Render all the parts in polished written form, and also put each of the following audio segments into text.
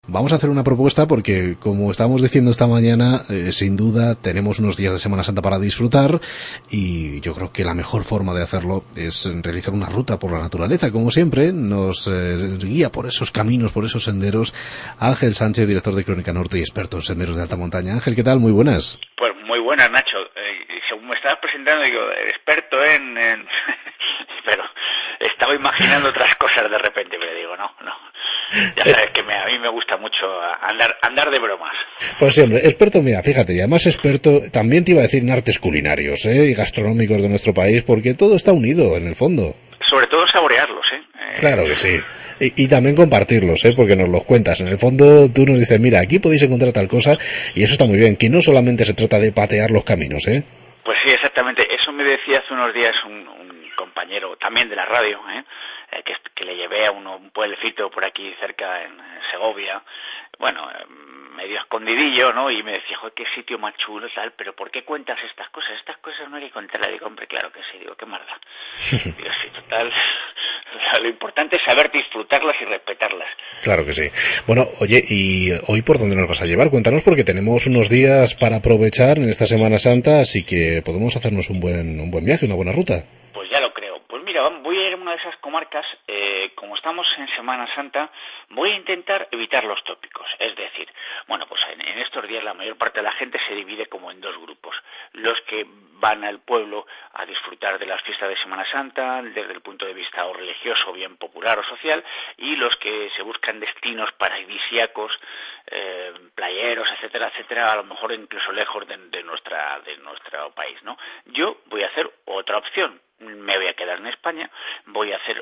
Vamos a hacer una propuesta porque, como estábamos diciendo esta mañana, sin duda tenemos unos días de Semana Santa para disfrutar y yo creo que la mejor forma de hacerlo es realizar una ruta por la naturaleza. Como siempre, nos guía por esos caminos, por esos senderos, Ángel Sánchez, director de Crónica Norte y experto en senderos de alta montaña. Ángel, ¿qué tal? Muy buenas. Pues muy buenas, Nacho. Según me estabas presentando, digo, experto en... Pero estaba imaginando otras cosas de repente, pero digo, no. Ya sabes que a mí me gusta mucho andar de bromas. Pues siempre, experto, mira, fíjate, y además experto, también te iba a decir en artes culinarios, y gastronómicos de nuestro país, porque todo está unido, en el fondo. Sobre todo saborearlos, Claro que sí. Y también compartirlos, porque nos los cuentas. En el fondo tú nos dices, mira, aquí podéis encontrar tal cosa, y eso está muy bien, que no solamente se trata de patear los caminos, Pues sí, exactamente. Eso me decía hace unos días un compañero también de la radio, que le llevé a un pueblecito por aquí cerca en Segovia, bueno, medio escondidillo, ¿no? Y me decía, joder, qué sitio más chulo, tal, pero ¿por qué cuentas estas cosas? Estas cosas no hay que contarlas. Digo, hombre, claro que sí, digo, qué maldad. Digo, sí, total, lo importante es saber disfrutarlas y respetarlas. Claro que sí. Bueno, oye, ¿y hoy por dónde nos vas a llevar? Cuéntanos, porque tenemos unos días para aprovechar en esta Semana Santa, así que podemos hacernos un buen viaje, una buena ruta. Pues ya lo creo. Pues mira, voy a ir a una de esas comarcas, como estamos en Semana Santa, voy a intentar evitar los tópicos. Es decir, bueno, pues en estos días la mayor parte de la gente se divide como en dos grupos. Los que van al pueblo a disfrutar de las fiestas de Semana Santa, desde el punto de vista o religioso, bien popular o social, y los que se buscan destinos paradisíacos, playeros, etcétera, etcétera, a lo mejor incluso lejos de nuestro país, ¿no? Yo voy a hacer otra opción. Me voy a quedar en España, voy a hacer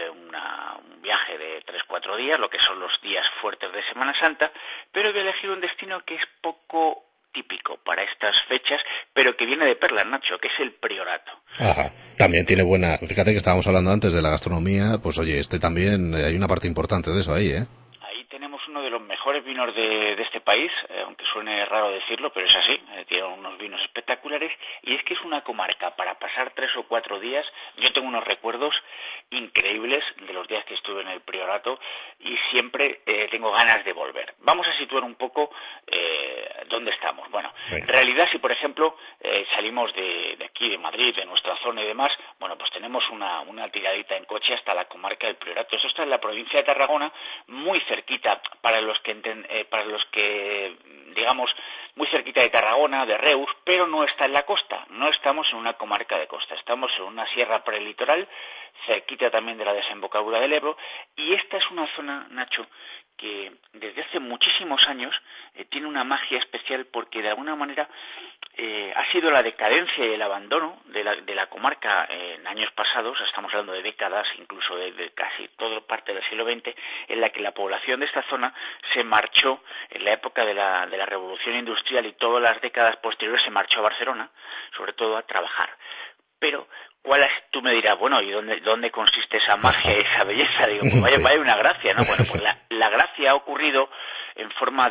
un viaje de 3-4 días, lo que son los días fuertes de Semana Santa, pero voy a elegir un destino que es poco típico para estas fechas, pero que viene de perlas, Nacho, que es el Priorato. Ajá, también tiene buena... Fíjate que estábamos hablando antes de la gastronomía, pues oye, también hay una parte importante de eso ahí, Ahí tenemos uno de los mejores vinos de este país, aunque suene raro decirlo, pero es así, tiene unos vinos espectaculares, y es que es una comarca para pasar 3 o 4 días. Yo tengo unos recuerdos increíbles de los días que estuve en el Priorato y siempre tengo ganas de volver. Vamos a situar un poco dónde estamos. Bueno, en realidad, si por ejemplo salimos de aquí, de Madrid, de nuestra zona y demás, bueno, pues tenemos una tiradita en coche hasta la comarca del Priorato. Eso está en la provincia de Tarragona, muy cerquita, para los que digamos, muy cerquita de Tarragona, de Reus, pero no está en la costa, no estamos en una comarca de costa, estamos en una sierra prelitoral, cerquita también de la desembocadura del Ebro, y esta es una zona, Nacho, que desde hace muchísimos años tiene una magia especial porque de alguna manera ha sido la decadencia y el abandono de la comarca en años pasados, estamos hablando de décadas, incluso de casi toda parte del siglo XX, en la que la población de esta zona se marchó en la época de la Revolución Industrial y todas las décadas posteriores se marchó a Barcelona, sobre todo a trabajar. Pero tú me dirás, bueno, ¿y dónde consiste esa magia y esa belleza? Digo, pues vaya una gracia, ¿no? Bueno, pues la gracia ha ocurrido en forma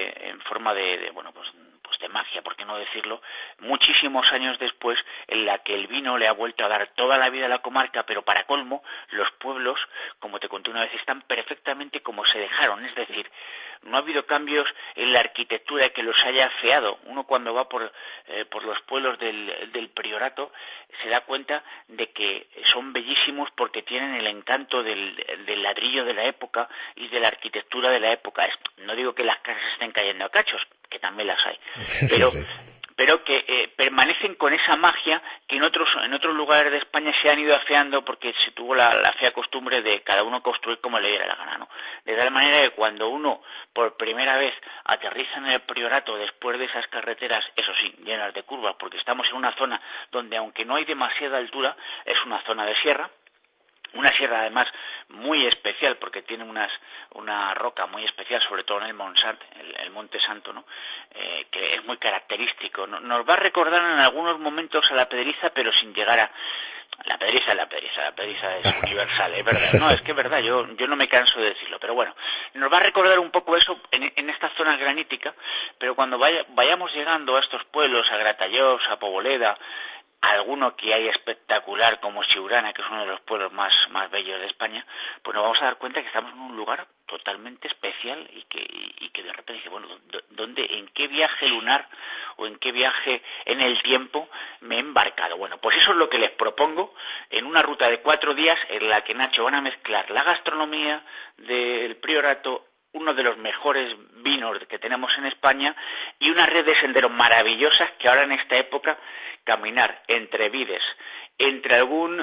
de bueno, pues de magia, por qué no decirlo, muchísimos años después, en la que el vino le ha vuelto a dar toda la vida a la comarca, pero para colmo, los pueblos, como te conté una vez, están perfectamente como se dejaron, es decir, no ha habido cambios en la arquitectura que los haya afeado. Uno cuando va por los pueblos del Priorato se da cuenta de que son bellísimos porque tienen el encanto del ladrillo de la época y de la arquitectura de la época. No digo que las casas estén cayendo a cachos, que también las hay, pero que permanecen con esa magia que en otros lugares de España se han ido afeando porque se tuvo la fea costumbre de cada uno construir como le diera la gana, ¿no? De tal manera que cuando uno por primera vez aterriza en el Priorato después de esas carreteras, eso sí, llenas de curvas, porque estamos en una zona donde aunque no hay demasiada altura, es una zona de sierra, una sierra además muy especial porque tiene una roca muy especial, sobre todo en el Montsant, el Monte Santo, ¿no? Que es muy característico. Nos va a recordar en algunos momentos a la Pedriza, pero sin llegar a... La Pedriza es universal, es verdad. No, es que es verdad, yo no me canso de decirlo, pero bueno, nos va a recordar un poco eso en esta zona granítica, pero cuando vayamos llegando a estos pueblos, a Gratallops, a Poboleda, alguno que hay espectacular como Siurana, que es uno de los pueblos más bellos de España, pues nos vamos a dar cuenta que estamos en un lugar totalmente especial y que de repente dice, bueno, ¿dónde, en qué viaje lunar o en qué viaje en el tiempo me he embarcado? Bueno, pues eso es lo que les propongo en una ruta de 4 días en la que, Nacho, van a mezclar la gastronomía del Priorato, uno de los mejores vinos que tenemos en España y una red de senderos maravillosas que ahora en esta época caminar entre vides, entre algún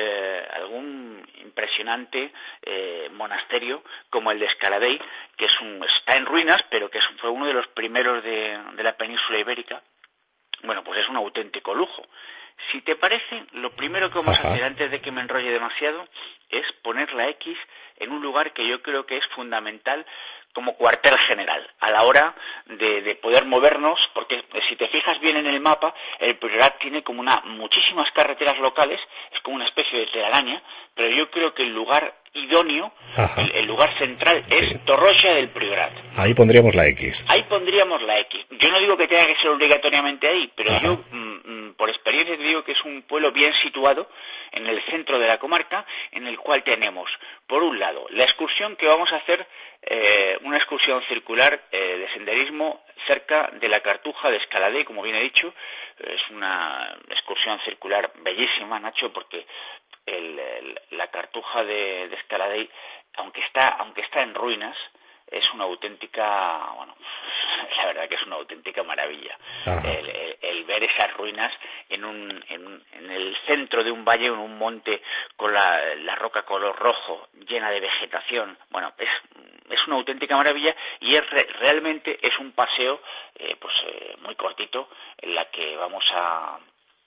impresionante monasterio como el de Escaladei, que está en ruinas, pero que fue uno de los primeros de la península ibérica. Bueno, pues es un auténtico lujo. Si te parece, lo primero que vamos a hacer antes de que me enrolle demasiado es poner la X en un lugar que yo creo que es fundamental como cuartel general a la hora de poder movernos, porque si te fijas bien en el mapa, el Priorat tiene como muchísimas carreteras locales, es como una especie de telaraña, pero yo creo que el lugar idóneo, el lugar central es Torroja del Priorat. Ahí pondríamos la X. Ahí pondríamos la X. Yo no digo que tenga que ser obligatoriamente ahí, pero yo por experiencia te digo que es un pueblo bien situado en el centro de la comarca, en el cual tenemos, por un lado, la excursión que vamos a hacer, una excursión circular de senderismo cerca de la Cartuja de Escaladei, como bien he dicho. Es una excursión circular bellísima, Nacho, porque la Cartuja de Escaladei, aunque está en ruinas, es una auténtica, bueno, la verdad que es una auténtica maravilla. El ver esas ruinas en el centro de un valle, en un monte, con la roca color rojo, llena de vegetación. Bueno, es una auténtica maravilla y realmente es un paseo muy cortito en la que vamos a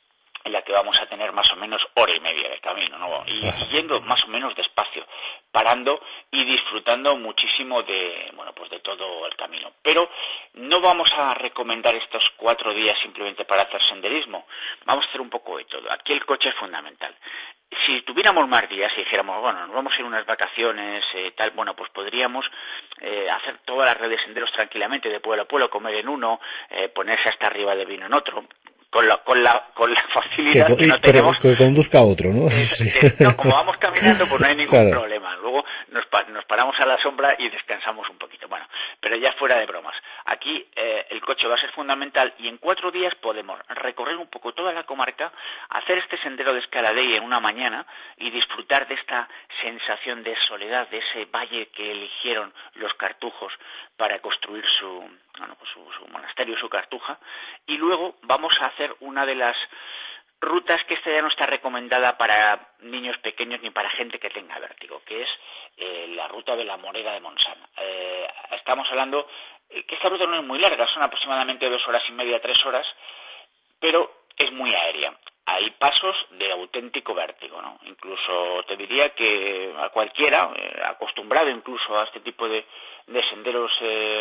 tener más o menos hora y media de camino, ¿no? Y yendo más o menos despacio, parando y disfrutando muchísimo de todo el camino. Pero no vamos a recomendar estos 4 días simplemente para hacer senderismo. Vamos a hacer un poco de todo. Aquí el coche es fundamental. Si tuviéramos más días y dijéramos, bueno, nos vamos a ir unas vacaciones, bueno, pues podríamos hacer toda la red de senderos tranquilamente, de pueblo a pueblo, comer en uno, ponerse hasta arriba de vino en otro, con la facilidad que no tenemos. Que conduzca a otro, ¿no? No, como vamos caminando, pues no hay ningún problema. Luego nos paramos a la sombra y descansamos un poquito. Bueno, pero ya fuera de bromas. Aquí el coche va a ser fundamental y en 4 días podemos recorrer un poco toda la comarca, hacer este sendero de Escaladei en una mañana y disfrutar de esta sensación de soledad, de ese valle que eligieron los cartujos para construir su monasterio, su cartuja, y luego vamos a hacer una de las rutas que esta ya no está recomendada para niños pequeños ni para gente que tenga vértigo, que es la ruta de la Morera de Montsant. Estamos hablando que esta ruta no es muy larga, son aproximadamente 2 horas y media, 3 horas, pero es muy aérea. Hay pasos de auténtico vértigo, ¿no? Incluso te diría que a cualquiera, acostumbrado incluso a este tipo de senderos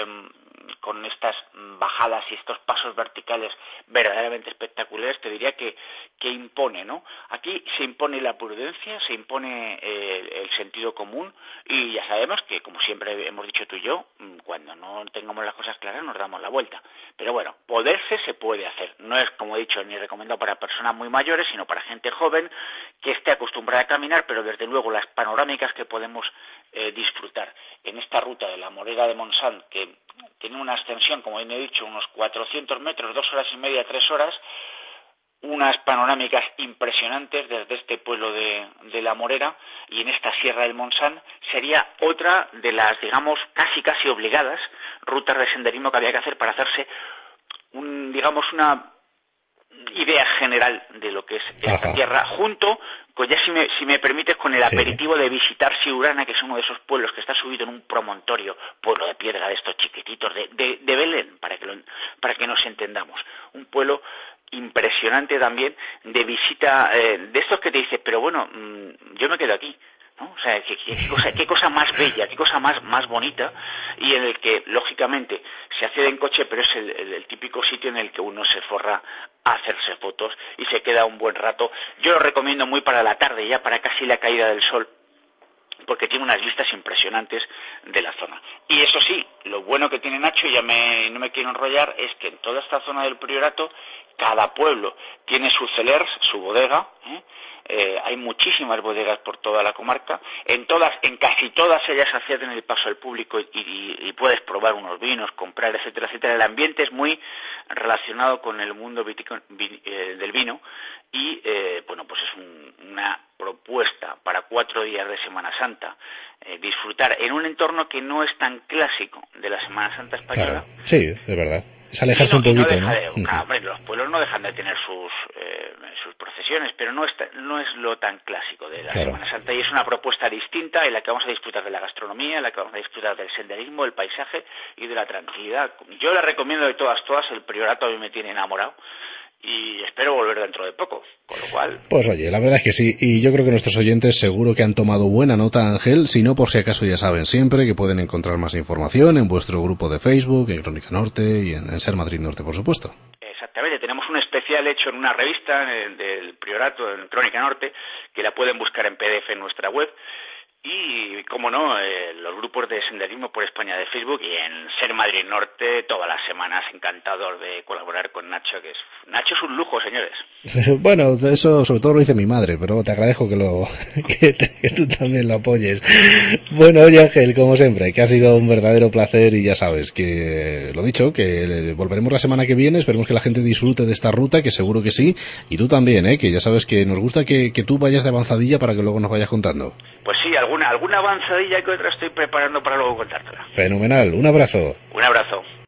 con estas bajadas y estos pasos verticales verdaderamente espectaculares, te diría que impone, ¿no? Aquí se impone la prudencia, se impone el sentido común y ya sabemos que, como siempre hemos dicho tú y yo, cuando no tengamos las cosas claras nos damos la vuelta. Pero bueno, poderse se puede hacer. No es, como he dicho, ni recomendado para personas muy mayores, sino para gente joven que esté acostumbrada a caminar, pero desde luego las panorámicas que podemos disfrutar en esta ruta de la Morera de Montsant, que tiene una extensión, como bien he dicho, unos 400 metros, 2 horas y media, 3 horas, unas panorámicas impresionantes desde este pueblo de La Morera y en esta Sierra del Montsant, sería otra de las, digamos, casi obligadas rutas de senderismo que había que hacer para hacerse una idea general de lo que es esta tierra, junto con, ya si me permites, con el aperitivo de visitar Siurana, que es uno de esos pueblos que está subido en un promontorio, pueblo de piedra de estos chiquititos, de Belén, para que nos entendamos. Un pueblo impresionante también, de visita, de estos que te dices, pero bueno, yo me quedo aquí, ¿no? O sea, qué cosa más bella, qué cosa más bonita, y en el que, lógicamente, se accede en coche, pero es el típico sitio en el que uno se forra a hacerse fotos y se queda un buen rato. Yo lo recomiendo muy para la tarde, ya para casi la caída del sol, porque tiene unas vistas impresionantes de la zona. Y eso sí, lo bueno que tiene Nacho, no me quiero enrollar, es que en toda esta zona del Priorato cada pueblo tiene su cellers, su bodega, hay muchísimas bodegas por toda la comarca, en casi todas ellas acceden el paso al público y puedes probar unos vinos, comprar, etcétera, etcétera. El ambiente es muy relacionado con el mundo del vino y bueno, pues es una propuesta para 4 días de Semana Santa, disfrutar en un entorno que no es tan clásico de la Semana Santa española. Claro. Sí, es verdad. Es alejarse un poquito, ¿no? Hombre, los pueblos no dejan de tener sus procesiones, pero no es lo tan clásico de la Semana Santa, y es una propuesta distinta en la que vamos a disfrutar de la gastronomía, en la que vamos a disfrutar del senderismo, del paisaje y de la tranquilidad. Yo la recomiendo de todas, el Priorato a mí me tiene enamorado y espero volver dentro de poco, con lo cual... Pues oye, la verdad es que sí, y yo creo que nuestros oyentes seguro que han tomado buena nota, Ángel. Si no, por si acaso ya saben siempre que pueden encontrar más información en vuestro grupo de Facebook, en Crónica Norte y en Ser Madrid Norte, por supuesto. Exactamente, tenemos un especial hecho en una revista del Priorato, en Crónica Norte, que la pueden buscar en PDF en nuestra web. Y, como no, los grupos de senderismo por España de Facebook y en Ser Madrid Norte todas las semanas. Encantador de colaborar con Nacho, Nacho es un lujo, señores. Bueno, eso sobre todo lo dice mi madre, pero te agradezco que tú también lo apoyes. Bueno, oye Ángel, como siempre, que ha sido un verdadero placer y ya sabes que, lo dicho, que volveremos la semana que viene, esperemos que la gente disfrute de esta ruta, que seguro que sí, y tú también, que ya sabes que nos gusta que tú vayas de avanzadilla para que luego nos vayas contando. Pues sí, alguna avanzadilla que otra estoy preparando para luego contártela. Fenomenal, un abrazo. Un abrazo.